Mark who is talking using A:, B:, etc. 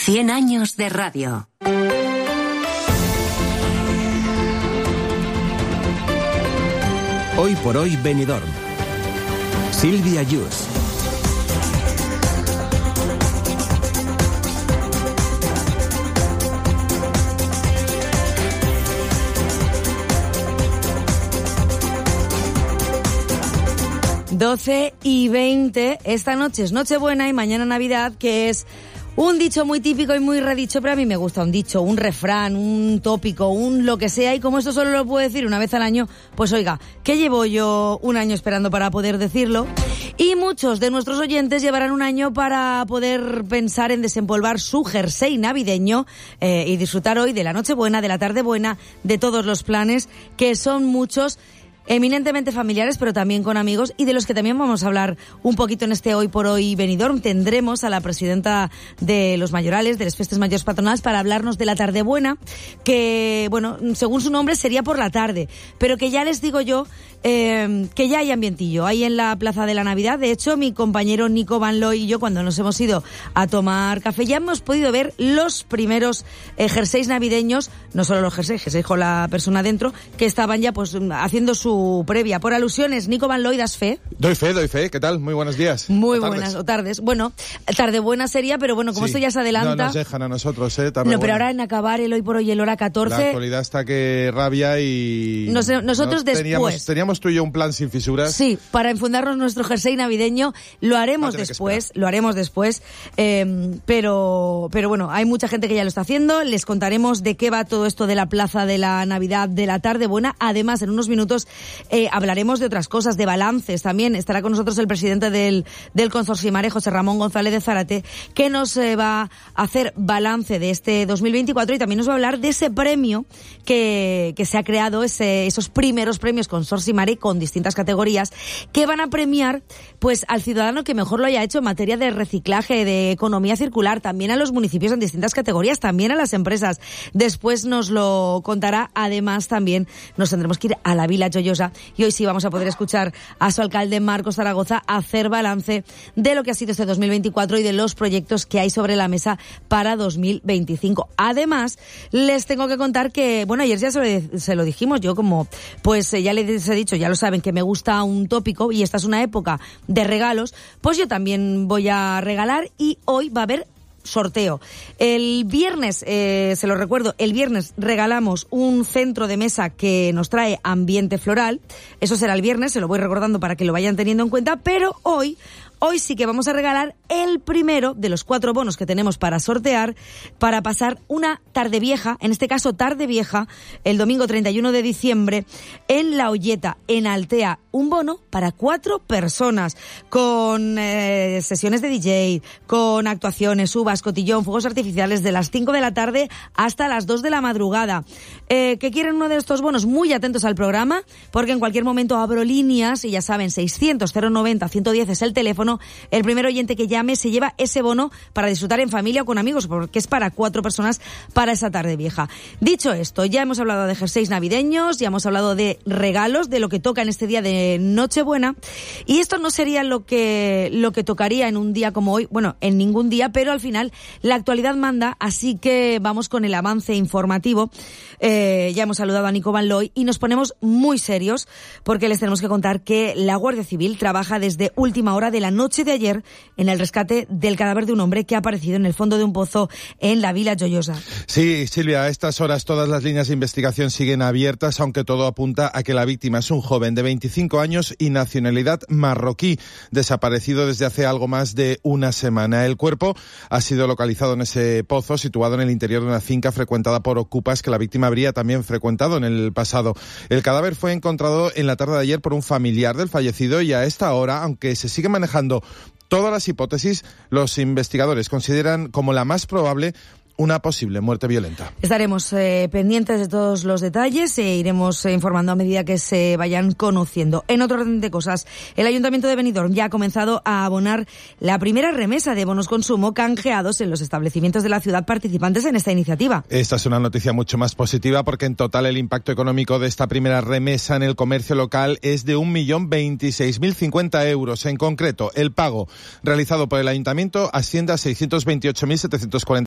A: 100 años de radio.
B: Hoy por hoy Benidorm. Silvia Yus.
C: Doce y 20, esta noche es Nochebuena y mañana Navidad, que es un dicho muy típico y muy redicho, pero a mí me gusta un dicho, un refrán, un tópico, un lo que sea, y como esto solo lo puedo decir una vez al año, pues oiga, ¿qué llevo yo un año esperando para poder decirlo? Y muchos de nuestros oyentes llevarán un año para poder pensar en desempolvar su jersey navideño y disfrutar hoy de la Nochebuena, de la Tardebuena, de todos los planes, que son muchos, eminentemente familiares, pero también con amigos, y de los que también vamos a hablar un poquito en este Hoy por Hoy Benidorm. Tendremos a la presidenta de los Mayorales, de las Festes Mayores Patronals, para hablarnos de la Tardebuena, que, bueno, según su nombre sería por la tarde, pero que ya les digo yo que ya hay ambientillo ahí en la Plaza de la Navidad. De hecho, mi compañero Nico Van Looy y yo, cuando nos hemos ido a tomar café, ya hemos podido ver los primeros jerseys navideños, no solo los jerseys con la persona dentro, que estaban ya pues haciendo su previa. Por alusiones, Nico Van Looy, ¿das fe?
D: Doy fe, ¿qué tal? Muy buenos días.
C: Muy buenas, o tardes. Bueno, Tardebuena sería, pero bueno, como sí, esto ya se adelanta.
D: No nos dejan a nosotros,
C: No, pero ahora en acabar el Hoy por Hoy, el hora 14...
D: La actualidad está que rabia y...
C: Nosotros después...
D: Teníamos tú y yo un plan sin fisuras.
C: Sí, para enfundarnos nuestro jersey navideño, lo haremos después, pero bueno, hay mucha gente que ya lo está haciendo. Les contaremos de qué va todo esto de la Plaza de la Navidad, de la Tardebuena. Además, en unos minutos hablaremos de otras cosas, de balances también. Estará con nosotros el presidente del Consorcio Mare, José Ramón González de Zárate, que nos va a hacer balance de este 2024 y también nos va a hablar de ese premio que se ha creado, esos primeros premios Consorcio Mare con distintas categorías que van a premiar pues al ciudadano que mejor lo haya hecho en materia de reciclaje, de economía circular, también a los municipios en distintas categorías, también a las empresas. Después nos lo contará. Además, también nos tendremos que ir a la Vila Joyosa y hoy sí vamos a poder escuchar a su alcalde Marcos Zaragoza hacer balance de lo que ha sido este 2024 y de los proyectos que hay sobre la mesa para 2025. Además, les tengo que contar que, bueno, ayer ya se lo dijimos, yo como pues ya les he dicho, ya lo saben, que me gusta un tópico y esta es una época de regalos, pues yo también voy a regalar y hoy va a haber sorteo. El viernes, se lo recuerdo, el viernes regalamos un centro de mesa que nos trae ambiente floral. Eso será el viernes, se lo voy recordando para que lo vayan teniendo en cuenta, pero hoy sí que vamos a regalar el primero de los 4 bonos que tenemos para sortear, para pasar una tarde vieja, en este caso tarde vieja, el domingo 31 de diciembre, en La Olleta, en Altea. Un bono para 4 personas, con sesiones de DJ, con actuaciones, uvas, cotillón, fuegos artificiales de las 5 de la tarde hasta las 2 de la madrugada. ¿Que quieren uno de estos bonos? Muy atentos al programa, porque en cualquier momento abro líneas y ya saben, 600-090-110 es el teléfono. El primer oyente que llame se lleva ese bono para disfrutar en familia o con amigos, porque es para 4 personas para esa tarde vieja. Dicho esto, ya hemos hablado de jerseys navideños, ya hemos hablado de regalos, de lo que toca en este día de Nochebuena, y esto no sería lo que tocaría en un día como hoy, bueno, en ningún día, pero al final la actualidad manda, así que vamos con el avance informativo. Ya hemos saludado a Nico Van Looy y nos ponemos muy serios porque les tenemos que contar que la Guardia Civil trabaja desde última hora de la noche de ayer en el rescate del cadáver de un hombre que ha aparecido en el fondo de un pozo en la Vila Joyosa.
D: Sí, Silvia, a estas horas todas las líneas de investigación siguen abiertas, aunque todo apunta a que la víctima es un joven de 25 años y nacionalidad marroquí, desaparecido desde hace algo más de una semana. El cuerpo ha sido localizado en ese pozo situado en el interior de una finca frecuentada por ocupas que la víctima habría también frecuentado en el pasado. El cadáver fue encontrado en la tarde de ayer por un familiar del fallecido y a esta hora, aunque se sigue manejando todas las hipótesis, los investigadores consideran como la más probable una posible muerte violenta.
C: Estaremos pendientes de todos los detalles e iremos informando a medida que se vayan conociendo. En otro orden de cosas, el Ayuntamiento de Benidorm ya ha comenzado a abonar la primera remesa de bonos consumo canjeados en los establecimientos de la ciudad participantes en esta iniciativa.
D: Esta es una noticia mucho más positiva porque en total el impacto económico de esta primera remesa en el comercio local es de 1.026.050 euros. En concreto, el pago realizado por el Ayuntamiento asciende a 628.740